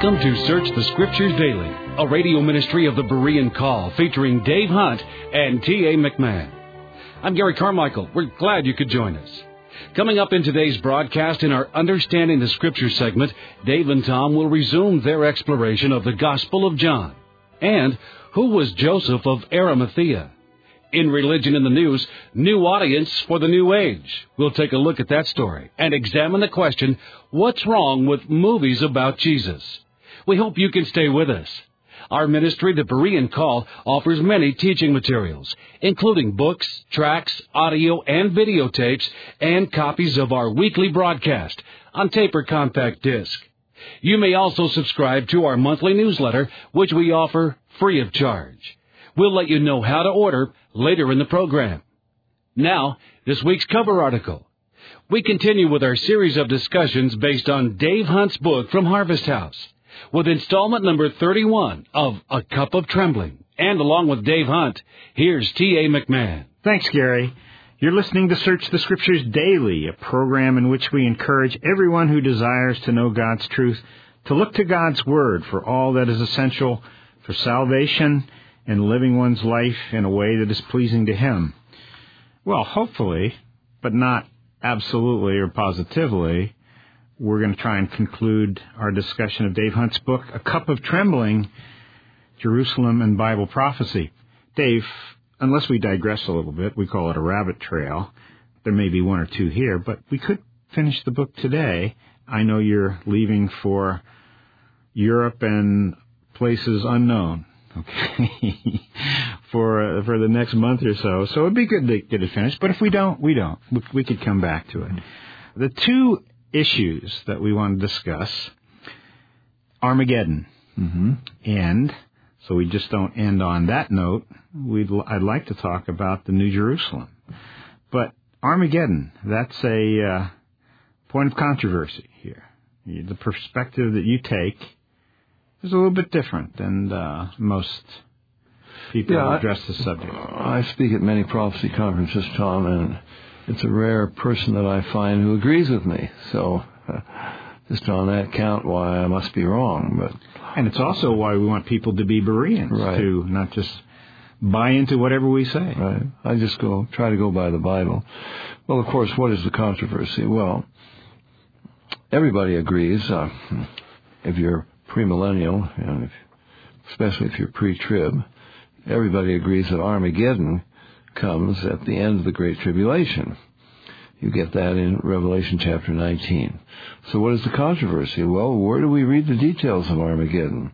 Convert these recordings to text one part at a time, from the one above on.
Welcome to Search the Scriptures Daily, a radio ministry of the Berean Call featuring Dave Hunt and T.A. McMahon. I'm Gary Carmichael. We're glad you could join us. Coming up in today's broadcast in our Understanding the Scriptures segment, Dave and Tom will resume their exploration of the Gospel of John. And who was Joseph of Arimathea? In Religion in the News, new audience for the new age. We'll take a look at that story and examine the question, what's wrong with movies about Jesus? We hope you can stay with us. Our ministry, the Berean Call, offers many teaching materials, including books, tracts, audio, and videotapes, and copies of our weekly broadcast on tape or compact disc. You may also subscribe to our monthly newsletter, which we offer free of charge. We'll let you know how to order later in the program. Now, this week's cover article. We continue with our series of discussions based on Dave Hunt's book from Harvest House, with installment number 31 of A Cup of Trembling. And along with Dave Hunt, here's T.A. McMahon. Thanks, Gary. You're listening to Search the Scriptures Daily, a program in which we encourage everyone who desires to know God's truth to look to God's Word for all that is essential for salvation and living one's life in a way that is pleasing to Him. Well, hopefully, but not absolutely or positively, we're going to try and conclude our discussion of Dave Hunt's book, A Cup of Trembling, Jerusalem and Bible Prophecy. Dave, unless we digress a little bit, we call it a rabbit trail. There may be one or two here, but we could finish the book today. I know you're leaving for Europe and places unknown. Okay, for the next month or so. So it'd be good to get it finished. But if we don't, we don't. We could come back to it. The two issues that we want to discuss, Armageddon. And so we just don't end on that note. I'd like to talk about the New Jerusalem. But Armageddon, that's a point of controversy here. The perspective that you take is a little bit different than most people who address the subject. I speak at many prophecy conferences, Tom, and it's a rare person that I find who agrees with me. So just on that count, why I must be wrong. And it's also why we want people to be Bereans, right, to not just buy into whatever we say. Right. I just try to go by the Bible. Well, of course, what is the controversy? Well, everybody agrees. If you're premillennial, and especially if you're pre-trib, everybody agrees that Armageddon comes at the end of the Great Tribulation. You get that in Revelation chapter 19. So what is the controversy? Well, where do we read the details of Armageddon?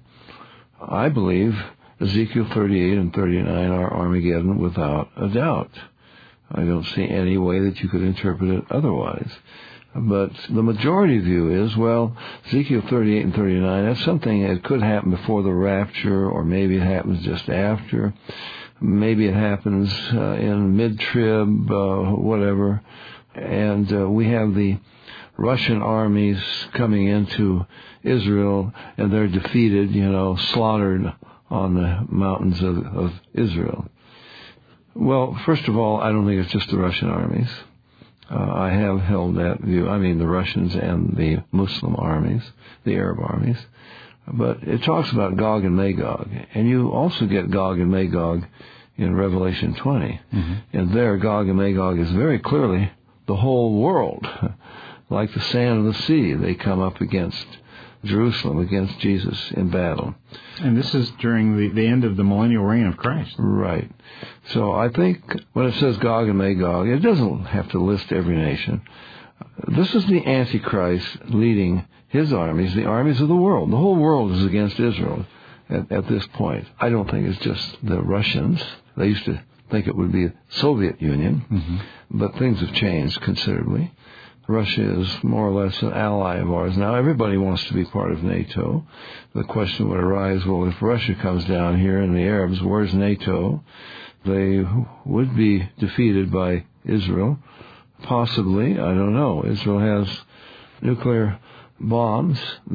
I believe Ezekiel 38 and 39 are Armageddon without a doubt. I don't see any way that you could interpret it otherwise. But the majority view is, well, Ezekiel 38 and 39, that's something that could happen before the rapture, or maybe it happens just after. Maybe it happens in mid-trib, whatever. And we have the Russian armies coming into Israel, and they're defeated, slaughtered on the mountains of Israel. Well, first of all, I don't think it's just the Russian armies. I have held that view. I mean, the Russians and the Muslim armies, the Arab armies. But it talks about Gog and Magog. And you also get Gog and Magog in Revelation 20. And there, Gog and Magog is very clearly the whole world. Like the sand of the sea, they come up against Jerusalem, against Jesus in battle. And this is during the end of the millennial reign of Christ. Right. So I think when it says Gog and Magog, it doesn't have to list every nation. This is the Antichrist leading his armies, the armies of the world. The whole world is against Israel at this point. I don't think it's just the Russians. They used to think it would be the Soviet Union, but things have changed considerably. Russia is more or less an ally of ours. Now, everybody wants to be part of NATO. The question would arise, well, if Russia comes down here and the Arabs, where's NATO? They would be defeated by Israel. Possibly, I don't know. Israel has nuclear bombs,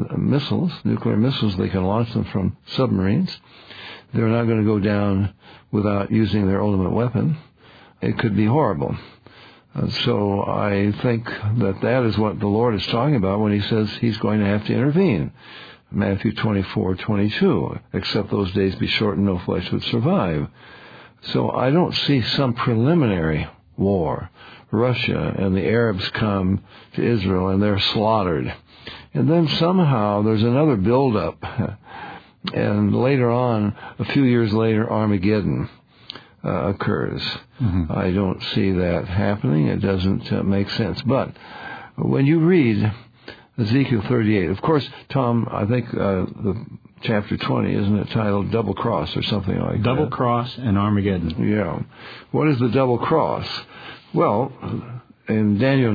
nuclear missiles. They can launch them from submarines. They're not going to go down without using their ultimate weapon. It could be horrible. So I think that is what the Lord is talking about when He says He's going to have to intervene. Matthew 24:22, except those days be shortened, no flesh would survive. So I don't see some preliminary war. Russia and the Arabs come to Israel and they're slaughtered. And then somehow there's another buildup. And later on, a few years later, Armageddon occurs. Mm-hmm. I don't see that happening. It doesn't make sense. But when you read Ezekiel 38, of course, Tom, I think the chapter 20, isn't it titled Double Cross or something like that? Double Cross and Armageddon. Yeah. What is the double cross? Well, in Daniel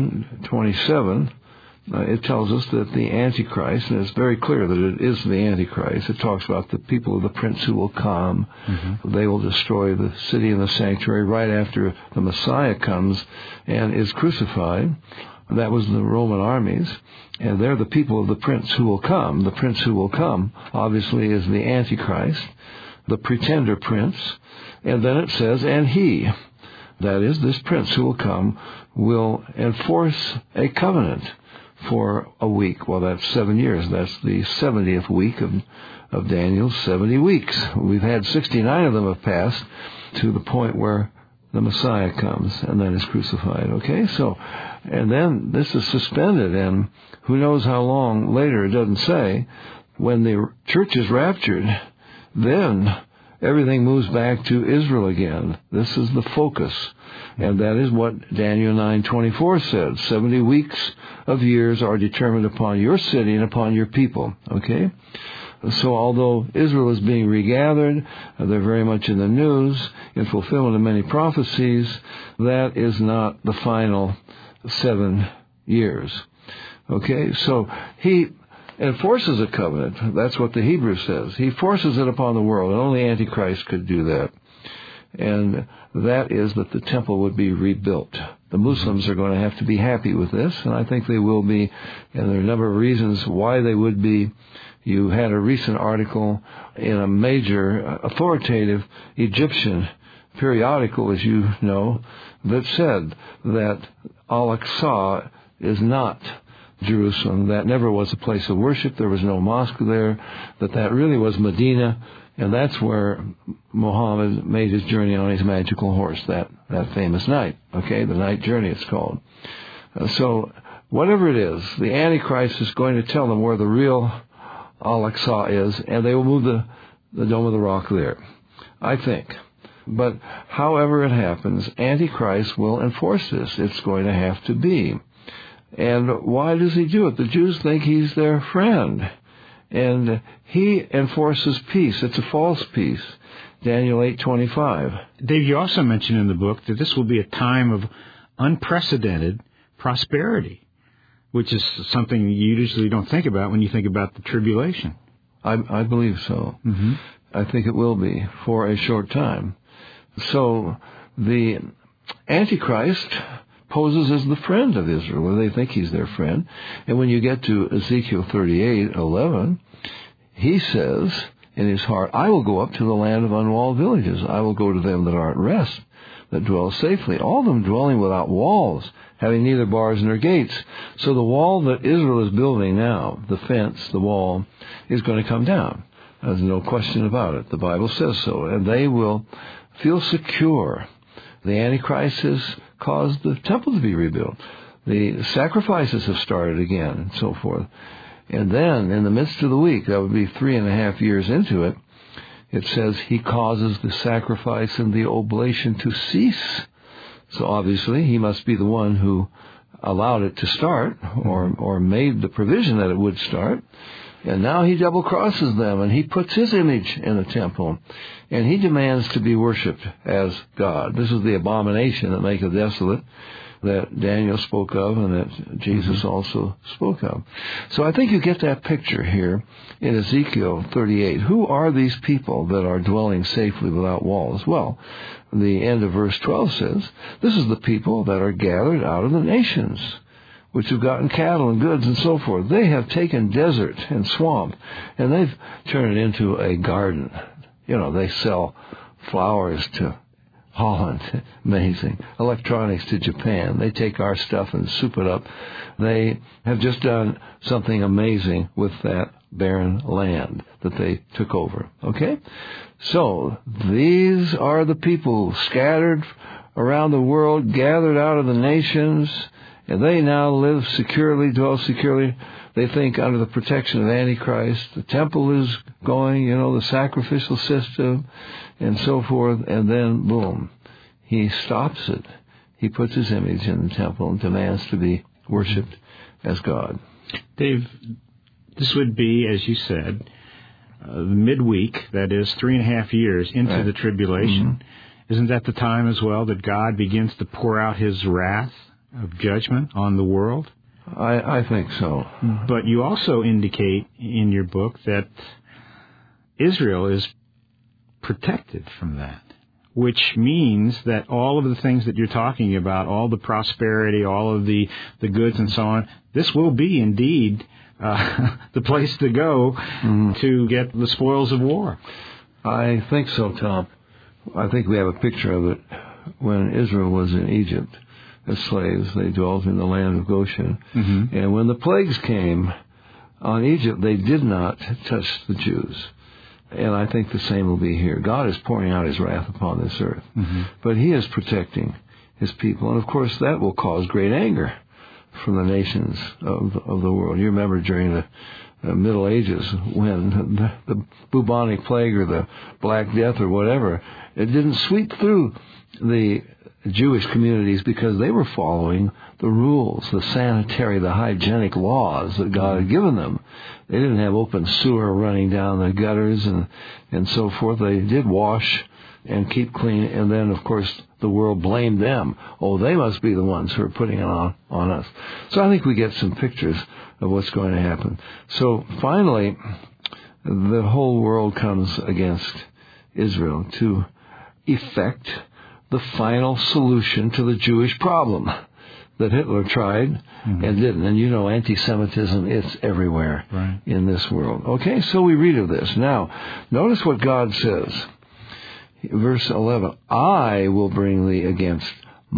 9:27, it tells us that the Antichrist, and it's very clear that it is the Antichrist. It talks about the people of the prince who will come. Mm-hmm. They will destroy the city and the sanctuary right after the Messiah comes and is crucified. That was the Roman armies. And they're the people of the prince who will come. The prince who will come, obviously, is the Antichrist, the pretender prince. And then it says, and he, that is, this prince who will come, will enforce a covenant for a week. Well, that's 7 years. That's the 70th week of Daniel's 70 weeks. We've had 69 of them have passed to the point where the Messiah comes and then is crucified. Okay, so, and then this is suspended, and who knows how long later, it doesn't say. When the church is raptured, then everything moves back to Israel again. This is the focus. And that is what Daniel 9:24 said. 70 weeks of years are determined upon your city and upon your people. Okay? So although Israel is being regathered, they're very much in the news, in fulfillment of many prophecies, that is not the final 7 years. Okay? So he enforces a covenant. That's what the Hebrew says. He forces it upon the world, and only Antichrist could do that. And that is that the temple would be rebuilt. The Muslims are going to have to be happy with this, and I think they will be, and there are a number of reasons why they would be. You had a recent article in a major authoritative Egyptian periodical, as you know, that said that Al-Aqsa is not Jerusalem. That never was a place of worship. There was no mosque there. That really was Medina. And that's where Muhammad made his journey on his magical horse, that famous night. Okay, the night journey it's called. So whatever it is, the Antichrist is going to tell them where the real Al-Aqsa is, and they will move the Dome of the Rock there, I think. But however it happens, Antichrist will enforce this. It's going to have to be. And why does he do it? The Jews think he's their friend. And he enforces peace. It's a false peace. Daniel 8:25. Dave, you also mentioned in the book that this will be a time of unprecedented prosperity, which is something you usually don't think about when you think about the tribulation. I believe so. Mm-hmm. I think it will be for a short time. So the Antichrist poses as the friend of Israel, or they think he's their friend. And when you get to Ezekiel 38:11, he says in his heart, I will go up to the land of unwalled villages. I will go to them that are at rest, that dwell safely, all of them dwelling without walls, having neither bars nor gates. So the wall that Israel is building now, the fence, the wall, is going to come down. There's no question about it. The Bible says so. And they will feel secure. The Antichrist has caused the temple to be rebuilt. The sacrifices have started again, and so forth. And then, in the midst of the week, that would be 3.5 years into it, it says he causes the sacrifice and the oblation to cease. So obviously, he must be the one who allowed it to start, or made the provision that it would start. And now he double crosses them, and he puts his image in the temple, and he demands to be worshipped as God. This is the abomination that maketh desolate, that Daniel spoke of and that Jesus also spoke of. So I think you get that picture here in Ezekiel 38. Who are these people that are dwelling safely without walls? Well, the end of verse 12 says, this is the people that are gathered out of the nations, which have gotten cattle and goods and so forth. They have taken desert and swamp, and they've turned it into a garden. You know, they sell flowers to Holland, amazing. Electronics to Japan. They take our stuff and soup it up. They have just done something amazing with that barren land that they took over. Okay? So, these are the people scattered around the world, gathered out of the nations, and they now live securely, dwell securely. They think under the protection of Antichrist. The temple is going, the sacrificial system, and so forth, and then, boom, he stops it. He puts his image in the temple and demands to be worshipped as God. Dave, this would be, as you said, midweek, that is 3.5 years into the tribulation. Mm-hmm. Isn't that the time as well that God begins to pour out his wrath of judgment on the world? I think so. But you also indicate in your book that Israel is protected from that, which means that all of the things that you're talking about, all the prosperity, all of the goods and so on, this will be indeed the place to go to get the spoils of war. I think so, Tom. I think we have a picture of it when Israel was in Egypt. As slaves, they dwelt in the land of Goshen. Mm-hmm. And when the plagues came on Egypt, they did not touch the Jews. And I think the same will be here. God is pouring out his wrath upon this earth. Mm-hmm. But he is protecting his people. And, of course, that will cause great anger from the nations of the world. You remember during the Middle Ages when the bubonic plague or the Black Death or whatever, it didn't sweep through the Jewish communities because they were following the rules, the sanitary, the hygienic laws that God had given them. They didn't have open sewer running down the gutters and so forth. They did wash and keep clean, and then, of course, the world blamed them. Oh, they must be the ones who are putting it on us. So I think we get some pictures of what's going to happen. So finally, the whole world comes against Israel to effect the final solution to the Jewish problem that Hitler tried and didn't. And anti-Semitism, it's everywhere in this world. Okay, so we read of this. Now, notice what God says. Verse 11, I will bring thee against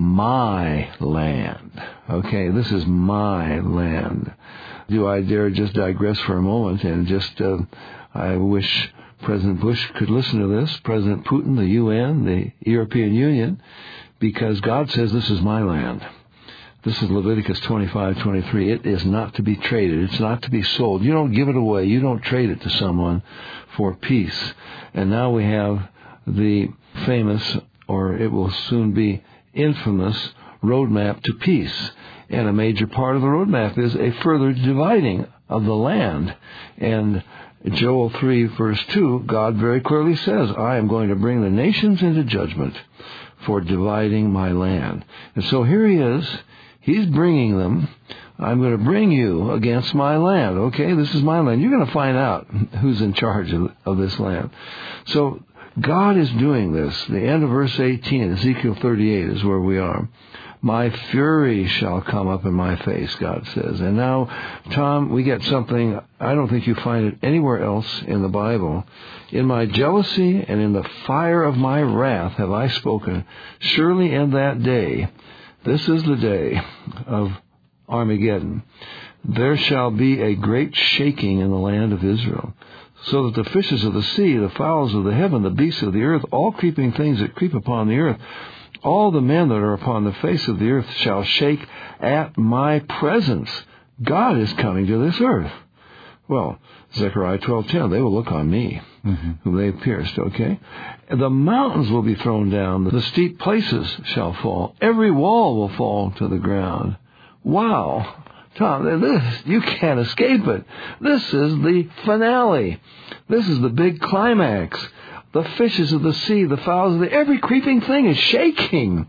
my land. Okay, this is my land. Do I dare just digress for a moment and just, I wish President Bush could listen to this, President Putin, the UN, the European Union, because God says this is my land. This is Leviticus 25:23. It is not to be traded. It's not to be sold. You don't give it away. You don't trade it to someone for peace. And now we have the famous, or it will soon be infamous, roadmap to peace. And a major part of the roadmap is a further dividing of the land. And Joel 3, verse 2, God very clearly says, I am going to bring the nations into judgment for dividing my land. And so here he is. He's bringing them. I'm going to bring you against my land. Okay, this is my land. You're going to find out who's in charge of this land. So God is doing this. The end of verse 18, Ezekiel 38 is where we are. My fury shall come up in my face, God says. And now, Tom, we get something, I don't think you find it anywhere else in the Bible. In my jealousy and in the fire of my wrath have I spoken. Surely in that day, this is the day of Armageddon, there shall be a great shaking in the land of Israel, so that the fishes of the sea, the fowls of the heaven, the beasts of the earth, all creeping things that creep upon the earth, all the men that are upon the face of the earth shall shake at my presence. God is coming to this earth. Well, Zechariah 12:10, they will look on me, whom they have pierced, okay? The mountains will be thrown down, the steep places shall fall, every wall will fall to the ground. Wow. Tom, you can't escape it. This is the finale. This is the big climax. The fishes of the sea, the fowls of the every creeping thing is shaking.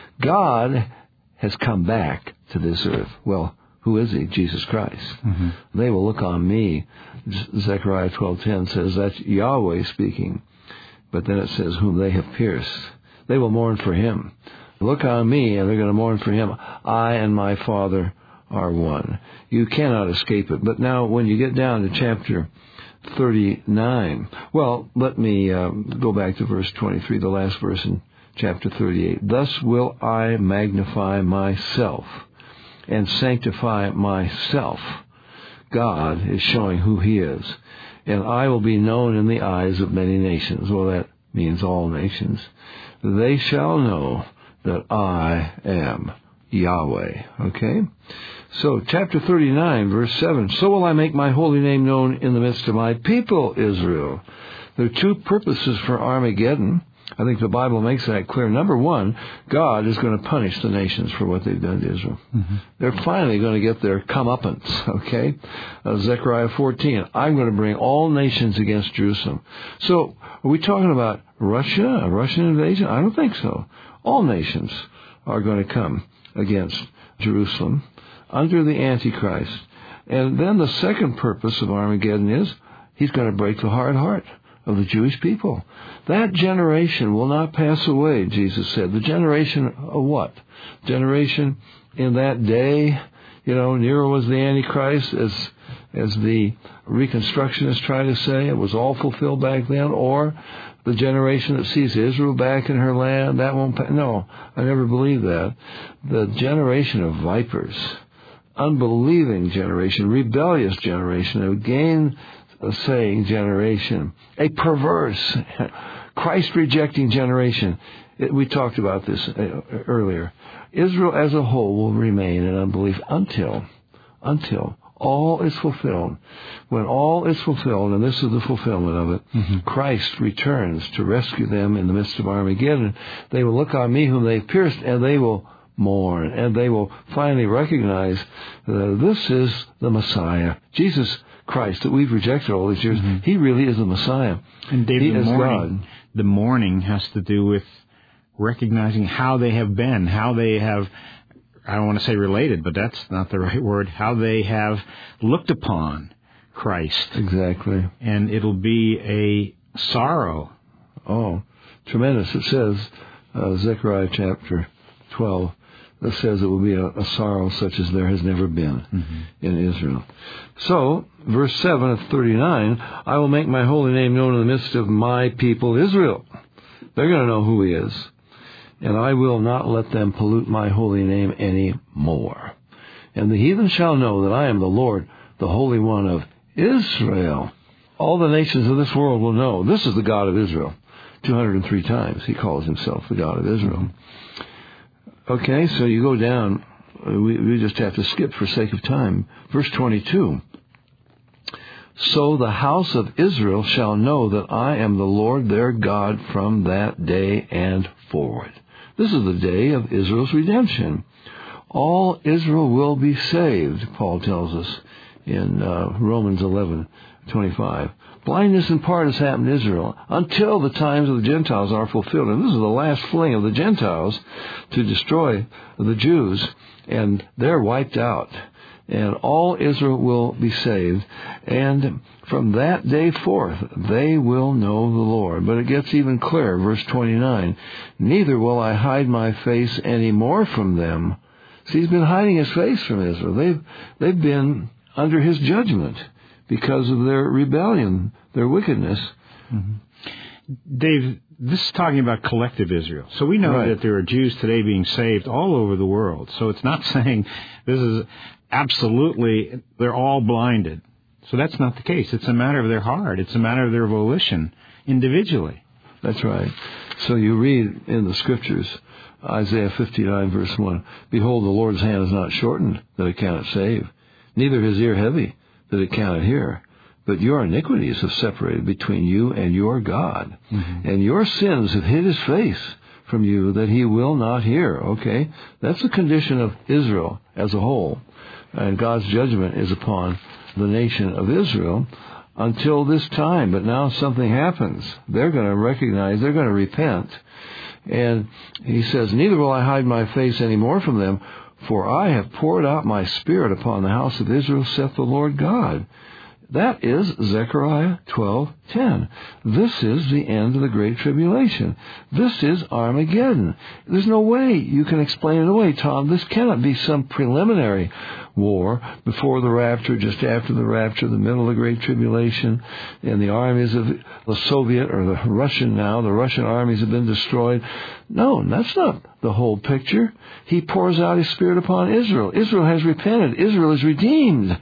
God has come back to this earth. Well, who is he? Jesus Christ. They will look on me. Zechariah 12:10 says that's Yahweh speaking. But then it says, whom they have pierced. They will mourn for him. Look on me, and they're going to mourn for him. I and my Father are one. You cannot escape it. But now when you get down to chapter 39, well, let me go back to verse 23, the last verse in chapter 38. Thus will I magnify myself and sanctify myself. God is showing who He is. And I will be known in the eyes of many nations. Well, that means all nations. They shall know that I am Yahweh. Okay? So, chapter 39, verse 7. So will I make my holy name known in the midst of my people, Israel. There are two purposes for Armageddon. I think the Bible makes that clear. Number one, God is going to punish the nations for what they've done to Israel. Mm-hmm. They're finally going to get their comeuppance, okay? Zechariah 14, I'm going to bring all nations against Jerusalem. So, are we talking about Russia, a Russian invasion? I don't think so. All nations are going to come against Jerusalem under the Antichrist. And then the second purpose of Armageddon is He's going to break the hard heart of the Jewish people. That generation will not pass away, Jesus said. The generation of what? Generation in that day, Nero was the Antichrist, as the Reconstructionists try to say. It was all fulfilled back then. Or the generation that sees Israel back in her land, that won't pass. No, I never believed that. The generation of vipers, unbelieving generation, rebellious generation, a gainsaying generation, a perverse, Christ-rejecting generation. We talked about this earlier. Israel as a whole will remain in unbelief until all is fulfilled. When all is fulfilled, and this is the fulfillment of it, mm-hmm. Christ returns to rescue them in the midst of Armageddon. They will look on me whom they've pierced, and they will mourn, and they will finally recognize that this is the Messiah. Jesus Christ, that we've rejected all these years, mm-hmm. He really is the Messiah. And David, the mourning has to do with recognizing how they have been, how they have, I don't want to say related, but that's not the right word, how they have looked upon Christ. Exactly. And it'll be a sorrow. Oh, tremendous. It says, Zechariah chapter 12, that says it will be a sorrow such as there has never been mm-hmm. in Israel. So, verse 7 of 39, I will make my holy name known in the midst of my people Israel. They're going to know who He is. And I will not let them pollute my holy name any more. And the heathen shall know that I am the Lord, the Holy One of Israel. All the nations of this world will know this is the God of Israel. 203 times He calls Himself the God of Israel. Okay, so you go down. We just have to skip for sake of time. Verse 22. So the house of Israel shall know that I am the Lord their God from that day and forward. This is the day of Israel's redemption. All Israel will be saved, Paul tells us in Romans 11:25. Blindness in part has happened to Israel until the times of the Gentiles are fulfilled. And this is the last fling of the Gentiles to destroy the Jews, and they're wiped out. And all Israel will be saved. And from that day forth, they will know the Lord. But it gets even clearer, verse 29. Neither will I hide my face any more from them. See, He's been hiding His face from Israel. They've been under His judgment because of their rebellion, their wickedness. Mm-hmm. Dave, this is talking about collective Israel. So we know that there are Jews today being saved all over the world. So it's not saying this is absolutely, they're all blinded. So that's not the case. It's a matter of their heart. It's a matter of their volition individually. That's right. So you read in the Scriptures, Isaiah 59, verse 1, Behold, the Lord's hand is not shortened, that it cannot save, neither His ear heavy, that it cannot hear. But your iniquities have separated between you and your God, mm-hmm. and your sins have hid His face from you, that He will not hear. Okay? That's the condition of Israel as a whole. And God's judgment is upon the nation of Israel until this time. But now something happens. They're going to recognize, they're going to repent. And He says, Neither will I hide my face any more from them, for I have poured out my Spirit upon the house of Israel, saith the Lord God. That is Zechariah 12:10. This is the end of the Great Tribulation. This is Armageddon. There's no way you can explain it away, Tom. This cannot be some preliminary war before the rapture, just after the rapture, the middle of the Great Tribulation, and the armies of the Soviet or the Russian now, the Russian armies have been destroyed. No, that's not the whole picture. He pours out His Spirit upon Israel. Israel has repented. Israel is redeemed.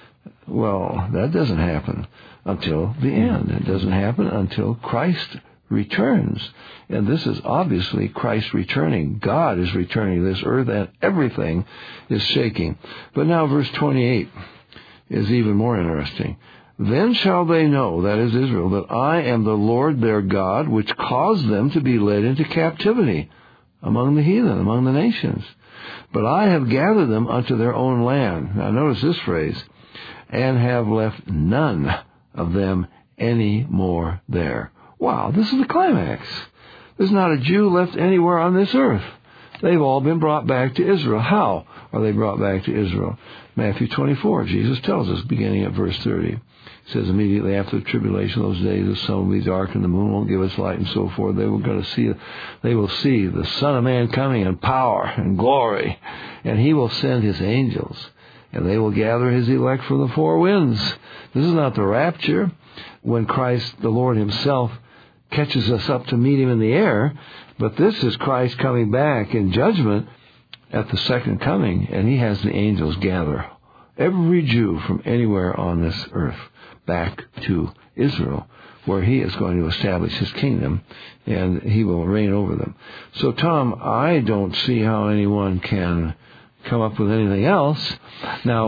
Well, that doesn't happen until the end. It doesn't happen until Christ returns. And this is obviously Christ returning. God is returning to this earth, and everything is shaking. But now verse 28 is even more interesting. Then shall they know, that is Israel, that I am the Lord their God, which caused them to be led into captivity among the heathen, among the nations. But I have gathered them unto their own land. Now notice this phrase, and have left none of them any more there. Wow, this is the climax. There's not a Jew left anywhere on this earth. They've all been brought back to Israel. How are they brought back to Israel? Matthew 24, Jesus tells us, beginning at verse 30. He says, immediately after the tribulation of those days, the sun will be dark and the moon won't give its light and so forth. They will see the Son of Man coming in power and glory, and He will send His angels, and they will gather His elect from the four winds. This is not the rapture, when Christ, the Lord Himself, catches us up to meet Him in the air, but this is Christ coming back in judgment at the second coming, and He has the angels gather every Jew from anywhere on this earth back to Israel, where He is going to establish His kingdom, and He will reign over them. So, Tom, I don't see how anyone can come up with anything else. Now,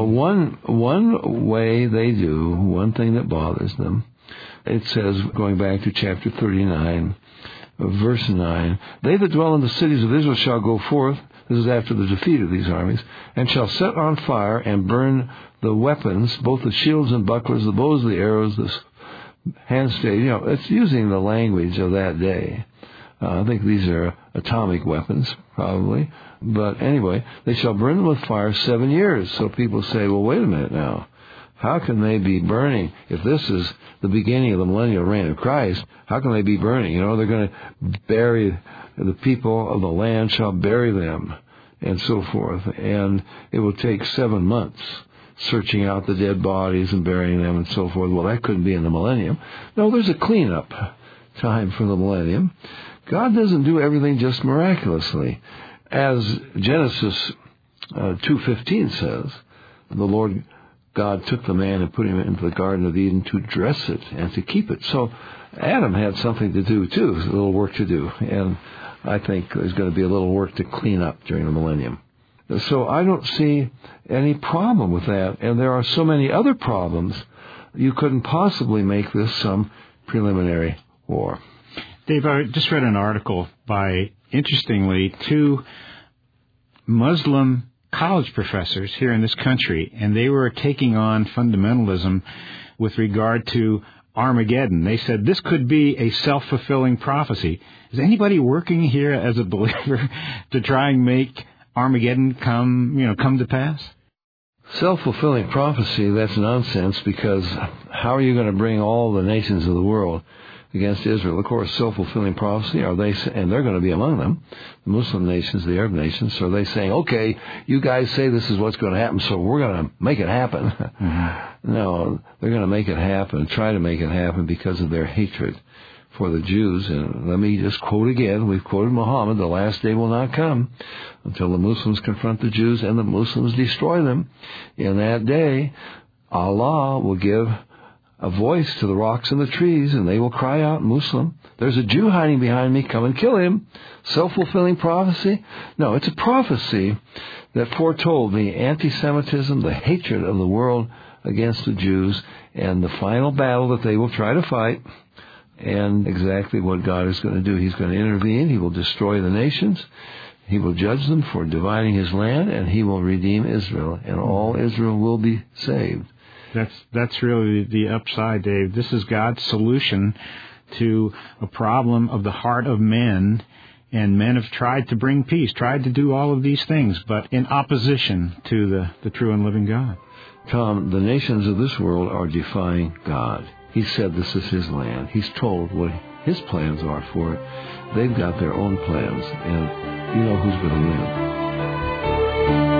one way they do, one thing that bothers them, it says, going back to chapter 39, verse 9, they that dwell in the cities of Israel shall go forth, this is after the defeat of these armies, and shall set on fire and burn the weapons, both the shields and bucklers, the bows, the arrows, the handstay. You know, it's using the language of that day. I think these are atomic weapons, probably. But anyway, they shall burn them with fire 7 years. So people say, well, wait a minute now. How can they be burning? If this is the beginning of the millennial reign of Christ, how can they be burning? You know, they're going to bury the people of the land, shall bury them, and so forth. And it will take 7 months searching out the dead bodies and burying them and so forth. Well, that couldn't be in the millennium. No, there's a cleanup time for the millennium. God doesn't do everything just miraculously. As Genesis 2:15 says, the Lord God took the man and put him into the Garden of Eden to dress it and to keep it. So Adam had something to do, too, a little work to do. And I think there's going to be a little work to clean up during the millennium. So I don't see any problem with that. And there are so many other problems, you couldn't possibly make this some preliminary war. Dave, I just read an article by, interestingly, 2 Muslim college professors here in this country, and they were taking on fundamentalism with regard to Armageddon. They said this could be a self-fulfilling prophecy. Is anybody working here as a believer to try and make Armageddon come to pass? Self-fulfilling prophecy, that's nonsense, because how are you going to bring all the nations of the world against Israel? Of course, self-fulfilling prophecy, and they're going to be among them, the Muslim nations, the Arab nations. So are they saying, okay, you guys say this is what's going to happen, so we're going to make it happen? Mm-hmm. No, they're going to make it happen, try to make it happen because of their hatred for the Jews. And let me just quote again, we've quoted Muhammad, the last day will not come until the Muslims confront the Jews and the Muslims destroy them. In that day, Allah will give a voice to the rocks and the trees, and they will cry out, Muslim, there's a Jew hiding behind me, come and kill him. Self-fulfilling prophecy? No, it's a prophecy that foretold the anti-Semitism, the hatred of the world against the Jews, and the final battle that they will try to fight, and exactly what God is going to do. He's going to intervene. He will destroy the nations. He will judge them for dividing His land, and He will redeem Israel, and all Israel will be saved. That's really the upside, Dave. This is God's solution to a problem of the heart of men, and men have tried to bring peace, tried to do all of these things, but in opposition to the true and living God. Tom, the nations of this world are defying God. He said this is his land. He's told what his plans are for it. They've got their own plans, and you know who's going to win.